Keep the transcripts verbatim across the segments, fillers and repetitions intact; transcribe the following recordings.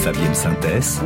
Fabienne Synthès.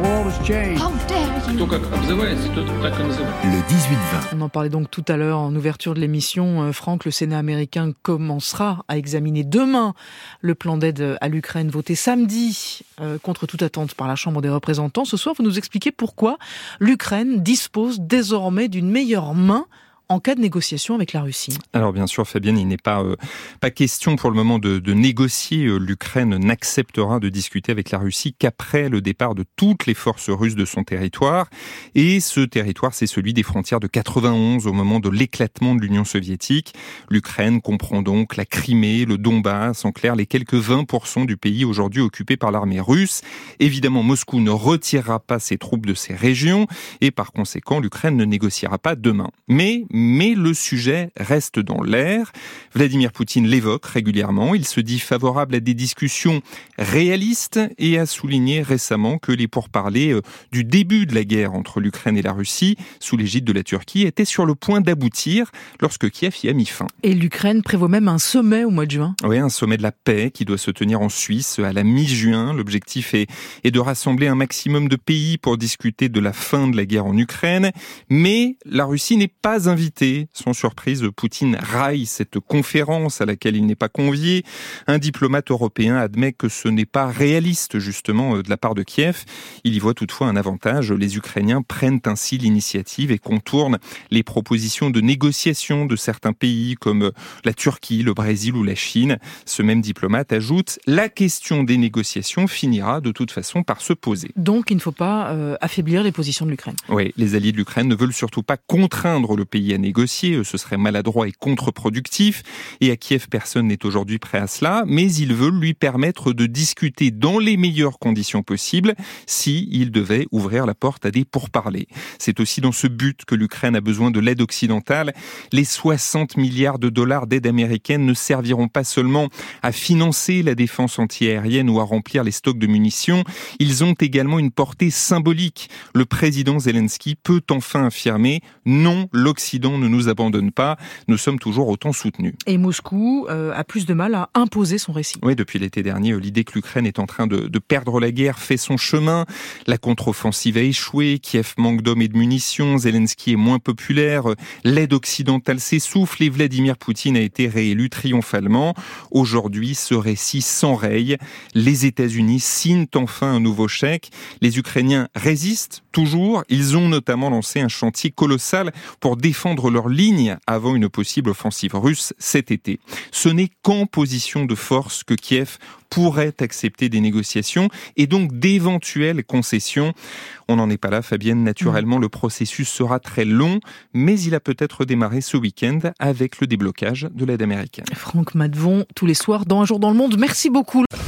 Le dix-huit vingt. On en parlait donc tout à l'heure en ouverture de l'émission. Franck, le Sénat américain commencera à examiner demain le plan d'aide à l'Ukraine voté samedi euh, contre toute attente par la Chambre des représentants. Ce soir, vous nous expliquez pourquoi l'Ukraine dispose désormais d'une meilleure main en cas de négociation avec la Russie. Alors bien sûr, Fabienne, il n'est pas, euh, pas question pour le moment de, de négocier. L'Ukraine n'acceptera de discuter avec la Russie qu'après le départ de toutes les forces russes de son territoire. Et ce territoire, c'est celui des frontières de quatre-vingt-onze au moment de l'éclatement de l'Union soviétique. L'Ukraine comprend donc la Crimée, le Donbass, en clair les quelques vingt pour cent du pays aujourd'hui occupé par l'armée russe. Évidemment, Moscou ne retirera pas ses troupes de ces régions et par conséquent, l'Ukraine ne négociera pas demain. Mais Mais le sujet reste dans l'air. Vladimir Poutine l'évoque régulièrement. Il se dit favorable à des discussions réalistes et a souligné récemment que les pourparlers du début de la guerre entre l'Ukraine et la Russie, sous l'égide de la Turquie, étaient sur le point d'aboutir lorsque Kiev y a mis fin. Et l'Ukraine prévoit même un sommet au mois de juin. Oui, un sommet de la paix qui doit se tenir en Suisse à la mi-juin. L'objectif est, est de rassembler un maximum de pays pour discuter de la fin de la guerre en Ukraine. Mais la Russie n'est pas invitée. Sans surprise, Poutine raille cette conférence à laquelle il n'est pas convié. Un diplomate européen admet que ce n'est pas réaliste, justement, de la part de Kiev. Il y voit toutefois un avantage. Les Ukrainiens prennent ainsi l'initiative et contournent les propositions de négociation de certains pays comme la Turquie, le Brésil ou la Chine. Ce même diplomate ajoute « La question des négociations finira de toute façon par se poser ». Donc il ne faut pas euh, affaiblir les positions de l'Ukraine. Oui, les alliés de l'Ukraine ne veulent surtout pas contraindre le pays à négocier, ce serait maladroit et contre-productif, et à Kiev, personne n'est aujourd'hui prêt à cela, mais ils veulent lui permettre de discuter dans les meilleures conditions possibles s'il devait ouvrir la porte à des pourparlers. C'est aussi dans ce but que l'Ukraine a besoin de l'aide occidentale. Les soixante milliards de dollars d'aide américaine ne serviront pas seulement à financer la défense antiaérienne ou à remplir les stocks de munitions, ils ont également une portée symbolique. Le président Zelensky peut enfin affirmer « Non, l'Occident ne nous abandonne pas, nous sommes toujours autant soutenus ». Et Moscou euh, a plus de mal à imposer son récit. Oui, depuis l'été dernier, l'idée que l'Ukraine est en train de, de perdre la guerre fait son chemin. La contre-offensive a échoué, Kiev manque d'hommes et de munitions, Zelensky est moins populaire, l'aide occidentale s'essouffle et Vladimir Poutine a été réélu triomphalement. Aujourd'hui, ce récit s'enraye. Les États-Unis signent enfin un nouveau chèque. Les Ukrainiens résistent toujours. Ils ont notamment lancé un chantier colossal pour défendre leur ligne avant une possible offensive russe cet été. Ce n'est qu'en position de force que Kiev pourrait accepter des négociations et donc d'éventuelles concessions. On n'en est pas là, Fabienne. Naturellement, mmh. le processus sera très long, mais il a peut-être démarré ce week-end avec le déblocage de l'aide américaine. Franck Maddevon, tous les soirs dans Un jour dans le monde. Merci beaucoup.